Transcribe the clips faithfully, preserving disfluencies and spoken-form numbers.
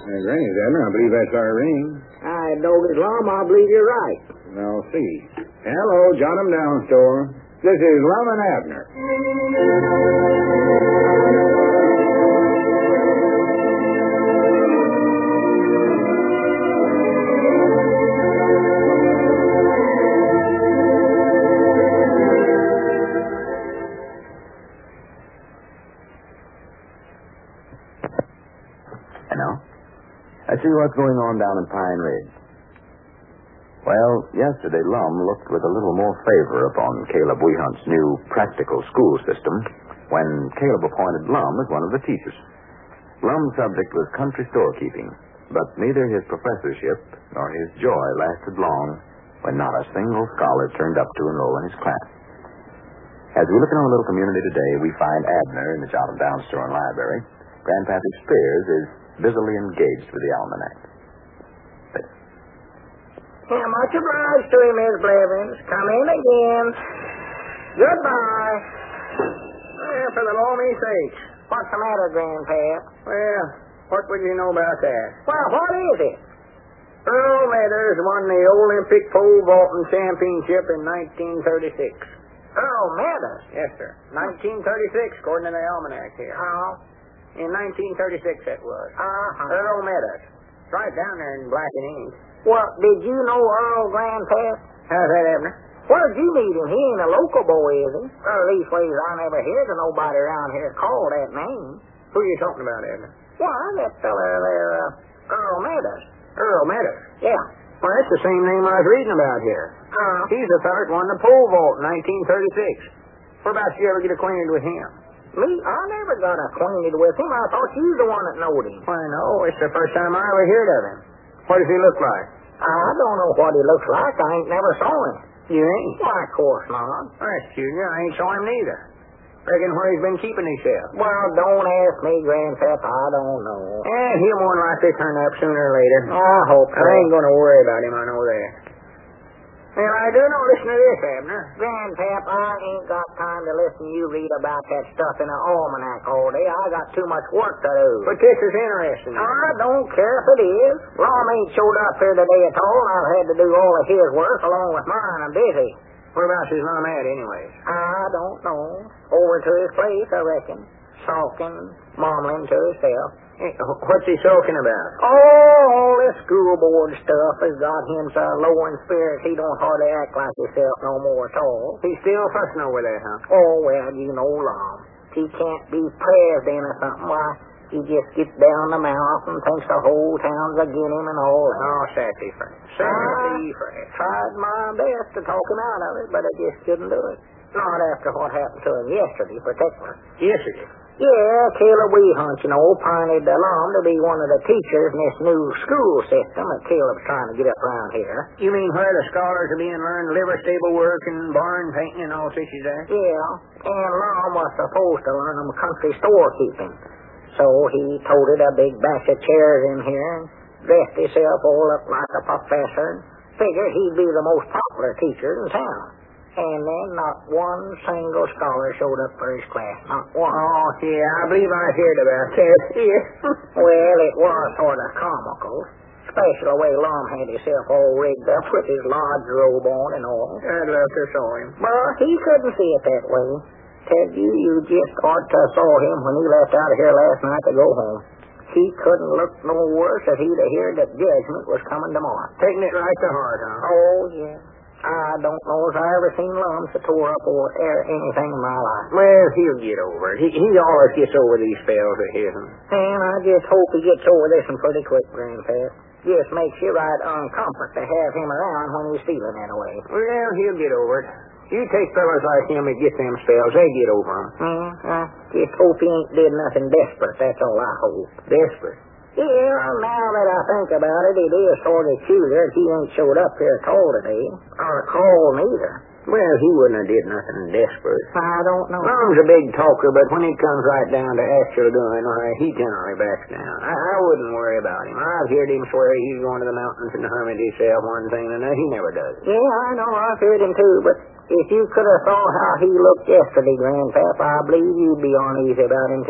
Uh, Granny's Abner, I believe that's Irene. I don't get Lum, I believe you're right. I'll see. Hello, jot 'em down, store. This is Lum and Abner. I see what's going on down in Pine Ridge. Well, yesterday Lum looked with a little more favor upon Caleb Wehunt's new practical school system when Caleb appointed Lum as one of the teachers. Lum's subject was country storekeeping, but neither his professorship nor his joy lasted long when not a single scholar turned up to enroll in his class. As we look in our little community today, we find Abner in the Jot 'em Down store and library. Grandpappy Spears is busily engaged with the almanac. Yeah, much obliged to you, Miss Blevins. Come in again. Goodbye. Well, for the Lord's sake. What's the matter, Grandpap? Well, what would you know about that? Well, what is it? Earl Meadows won the Olympic pole vaulting championship in nineteen thirty-six. Earl Meadows? Yes, sir. nineteen thirty-six, according to the almanac here. Oh. In nineteen thirty-six, it was. Uh-huh. Earl Meadows. Right down there in black and ink. Well, did you know Earl, Grandpap? How's that, Abner? Where'd you meet him? He ain't a local boy, is he? Or at least ways I never heard of nobody around here called that name. Who are you talking about, Abner? Why, that fella there, uh, Earl Meadows. Earl Meadows? Yeah. Well, that's the same name I was reading about here. Uh, He's the third one, the pole vault in nineteen thirty-six. Whereabouts you ever get acquainted with him? Me? I never got acquainted with him. I thought you was the one that knowed him. Why, no, it's the first time I ever heard of him. What does he look like? I don't know what he looks like. I ain't never saw him. You ain't? Why, of course not. That's Junior. I ain't saw him neither. Reckon where he's been keeping himself. Well, don't ask me, Grandpap. I don't know. Eh, he'll more than likely turn up sooner or later. I hope so. I ain't going to worry about him, I know that. Well, I do know. Listen to this, Abner. Grandpap, I ain't got time to listen to you read about that stuff in an almanac all day. I got too much work to do. But this is interesting. I don't care if it is. Lum ain't showed up here today at all, and I've had to do all of his work along with mine. I'm busy. Whereabouts is Lum at, anyways? I don't know. Over to his place, I reckon. Sulking, mumbling to himself. Hey, what's he sulking about? Oh, all this school board stuff has got him so low in spirits he don't hardly act like himself no more at all. He's still fussing over that, huh? Oh, well, you know, Lum. He can't be president or something. Why, he just gets down the mouth and thinks the whole town's against him and all that. Oh, sassy friend. Sassy friend. Tried my best to talk him out of it, but I just couldn't do it. Not after what happened to him yesterday, particularly. Yesterday? Yeah, Caleb Wehunt, you know, appointed Lum to be one of the teachers in this new school system that Caleb's trying to get up around here. You mean where the scholars are being learned liver stable work and barn painting and all such as that? Yeah, and Lum was supposed to learn them country storekeeping. So he toted a big batch of chairs in here and dressed himself all up like a professor and figured he'd be the most popular teacher in town. And then not one single scholar showed up for his class. Not one. Oh, yeah, I believe I heard about that. Yeah. Well, it was sort of comical. Especially the way Lum had himself all rigged up with his lodge robe on and all. I'd love to saw him. But he couldn't see it that way. Tell you, you just ought to have saw him when he left out of here last night to go home. He couldn't look no worse if he'd have heard that judgment was coming tomorrow. Taking it right to heart, huh? Oh, yeah. I don't know if I ever seen Lum so tore up or air anything in my life. Well, he'll get over it. He, he always gets over these spells of his. And I just hope he gets over this one pretty quick, Grandpap. Just makes you right uncomfort to have him around when he's feeling that way. Well, he'll get over it. You take fellas like him that get them spells, they get over them. Mm, I just hope he ain't did nothing desperate, that's all I hope. Desperate? Yeah, now that I think about it, it is sort of peculiar he ain't showed up here at all today. Or called neither. Well, he wouldn't have did nothing desperate. I don't know. Lum's a big talker, but when it comes right down to actual doing, why, he generally backs down. I, I wouldn't worry about him. I've heard him swear he's going to the mountains and hermit himself one thing and another. He never does. Yeah, I know. I've heard him too, but if you could have saw how he looked yesterday, Grandpap, I believe you'd be uneasy about him too.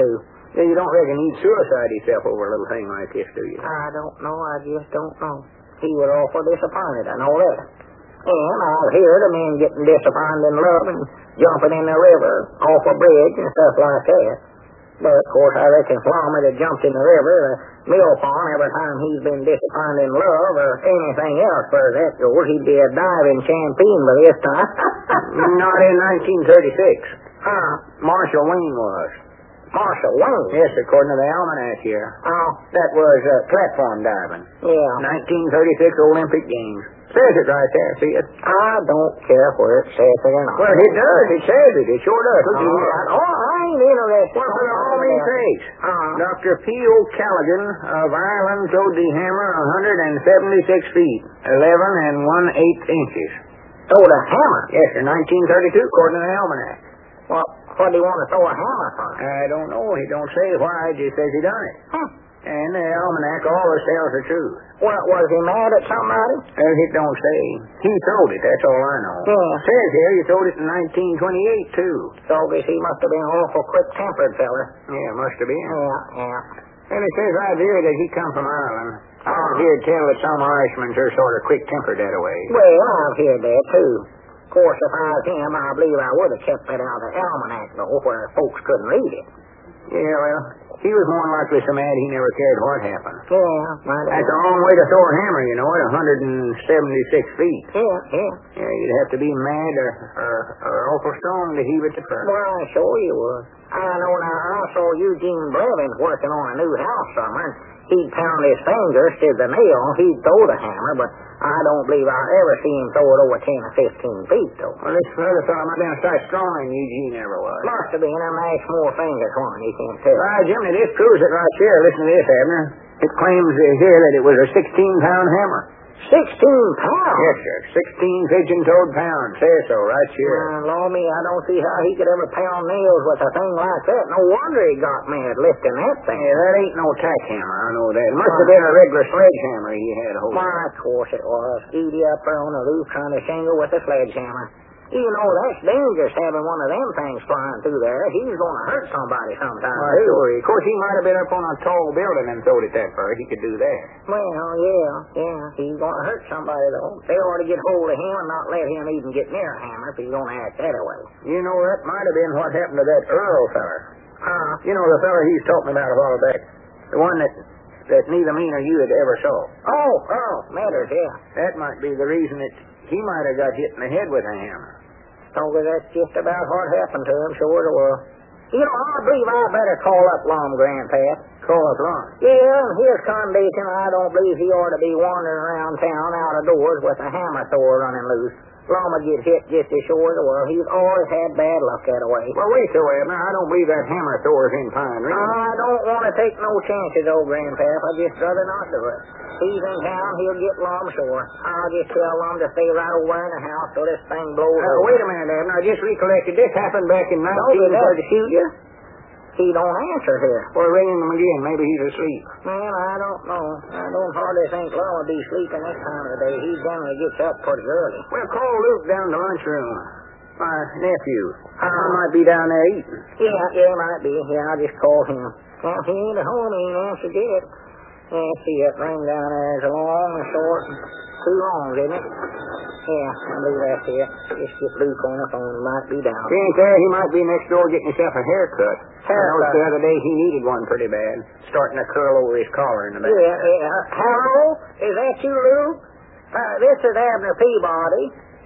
Yeah, you don't reckon he'd suicide himself over a little thing like this, do you? I don't know. I just don't know. He was awful disappointed, I know that. And I've heard of men getting disappointed in love and jumping in the river off a bridge and stuff like that. But, of course, I reckon Flom had jumped in the river, the mill farm, every time he's been disappointed in love or anything else, for that goes, he'd be a diving champion by this time. Not in nineteen thirty-six. Huh? Marshall Wayne was. Marshall Wayne? Yes, according to the almanac here. Oh. That was uh, platform diving. Yeah. nineteen thirty-six Olympic Games. Says it right there, see it? I don't care where it says it or not. Well, it does. It says it. It sure does. Oh, I, oh, I ain't interested. Well, for the home in trace. Uh-huh. Doctor P O. Callaghan of Ireland throwed the hammer one hundred seventy-six feet, eleven and one-eighth inches. Throw the hammer? Yes, sir, nineteen thirty-two, according to the almanac. Well, what do you want to throw a hammer for? I don't know. He don't say why. He just says he done it. Huh. And the almanac always tells the truth. Well, was he mad at somebody? Well, it don't say. He throwed it, that's all I know. Yeah. It says here he throwed it in nineteen twenty-eight, too. So I guess he must have been an awful quick-tempered fella. Yeah, must have been. Yeah, yeah. And it says right here that he come from Ireland. I've heard tell that some Irishmen are sort of quick-tempered that way. Well, I've heard that, too. Of course, if I was him, I believe I would have kept that out of the almanac, though, where folks couldn't read it. Yeah, well, he was more than likely so mad he never cared what happened. Yeah, might have That's been. a long way to throw a hammer, you know, at one hundred seventy-six feet. Yeah, yeah. Yeah, you'd have to be mad or, or, or awful strong to heave it to first. Well, I sure you would. I know now, I saw Eugene Blevins working on a new house somewhere, and he'd pound his fingers to the nail, he'd throw the hammer, but I don't believe I ever seen him throw it over ten or fifteen feet, though. Well, this other fellow might have been a sight stronger than Eugene ever was. Must have been a mash more fingers on, you can't tell. Why, Jimmy, this proves it right here. Listen to this, Abner. It claims uh, here that it was a sixteen-pound hammer. Sixteen pounds? Yes, sir. Sixteen pigeon-toed pounds. Says so right here. Uh, Lord me, I don't see how he could ever pound nails with a thing like that. No wonder he got mad lifting that thing. Yeah, that ain't no tack hammer, I know that. It must have been a regular sledgehammer he had a hold of. Why, of course it was. Edie up there on the roof trying to shingle with a sledgehammer. You know, that's dangerous having one of them things flying through there. He's going to hurt somebody sometime, Why, too. sure. Of course, he might have been up on a tall building and throwed it that far. He could do that. Well, yeah, yeah. He's going to hurt somebody, though. They ought to get hold of him and not let him even get near a hammer if he's going to act that way. You know, that might have been what happened to that Earl feller. Huh? You know, the feller he's talking about a while back. The one that, that neither me nor you had ever saw. Oh, oh, matters, yeah. That might be the reason that he might have got hit in the head with a hammer. So that's just about what happened to him, sure it was. You know, I believe I better call up Lum, Grandpap. Call up Lum? Yeah, in his condition, I don't believe he ought to be wandering around town out of doors with a hammer thrower running loose. Lum would get hit just as sure as the world. He's always had bad luck that way. Well, wait till Abner. I don't believe that hammer thrower's in Pine Ridge. I don't want to take no chances, old Grandpap. I'd just rather not do it. He's in town, he'll get Lum sure. I'll just tell Lum to stay right over in the house till this thing blows Uh, over. wait a minute, Abner. I just recollected. This happened back in Don't nineteen do that. to shoot you? He don't answer here. Well, ring him again. Maybe he's asleep. Man, I don't know. I don't hardly think Lum will be sleeping this time of the day. He generally gets up pretty early. Well, call Luke down to the lunchroom. My nephew. I might be down there eating. Yeah, yeah, he might be. Yeah, I'll just call him. Well, he ain't at home. He ain't answered yet. Yeah, see that ring down there is a long and short and two longs, isn't it? Yeah, I believe that's it. Just get Luke on the phone. He might be down. He ain't there. He might be next door getting himself a haircut. I Haircut. noticed the other day he needed one pretty bad. Starting to curl over his collar in the back. Yeah, yeah. Hello? Is that you, Luke? Uh, this is Abner Peabody.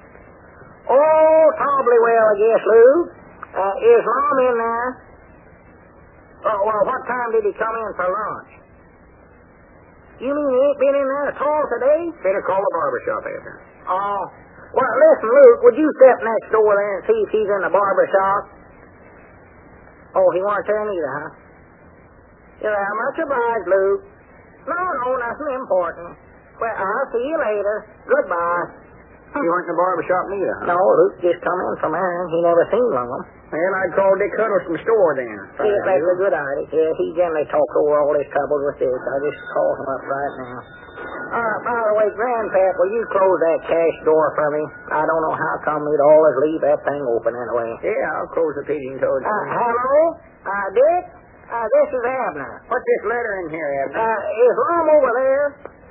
Oh, probably well, I guess, Luke. Uh, is Lum in there? Oh, well, what time did he come in for lunch? You mean he ain't been in there at all today? Better call the barbershop, Abner. Oh. Well, listen, Luke, would you step next door there and see if he's in the barber shop? Oh, he weren't there neither, huh? Yeah, much obliged, Luke. No, no, nothing important. Well, I'll see you later. Goodbye. You weren't in the barbershop neither, huh? No, Luke just come in from there. He never seen Lum. Well, I'd call Dick Huddleston's store then. Yeah, that's a good idea. Yeah, he generally talks over all his troubles with this. I'll just call him up right now. Uh, by the way, Grandpap, will you close that cash door for me? I don't know how come you'd always leave that thing open anyway. Yeah, I'll close the pigeon toed. Uh, hello? Uh, Dick? Uh, this is Abner. What's this letter in here, Abner? Uh, is Lum over there?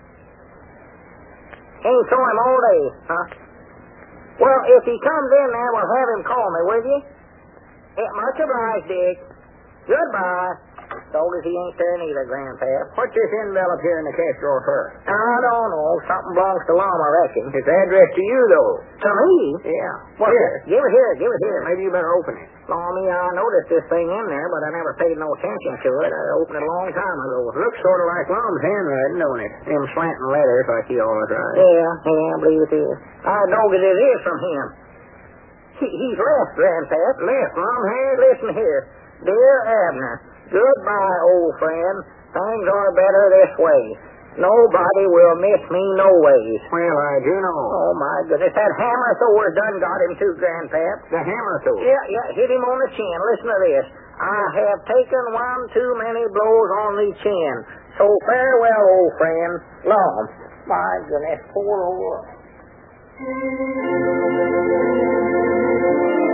Ain't saw him all day, huh? Well, if he comes in there, we'll have him call me, will you? Yeah, much obliged, Dick. Goodbye. So as he ain't there neither, Grandpap. What's this envelope here in the cash drawer for? I don't know. Something belongs to Lum, I reckon. It's addressed to you, though. To me? Yeah. What? Here. Give it here. Give it here. Maybe you better open it. Lummy, I noticed this thing in there, but I never paid no attention to it. I opened it a long time ago. It looks sort of like Lum's handwriting, don't it? Them slanting letters like he always writes. Yeah, yeah, I believe it is. I know that it is from him. He, he's left, Grandpap. Left, Lum has? Listen here. Dear Abner, goodbye, old friend. Things are better this way. Nobody will miss me no ways. Well, I do know. Oh, my goodness. That hammer Thor done got him too, Grandpap. The hammer Thor? Yeah, yeah, hit him on the chin. Listen to this. I have taken one too many blows on the chin. So farewell, old friend. Lum. My goodness, poor old...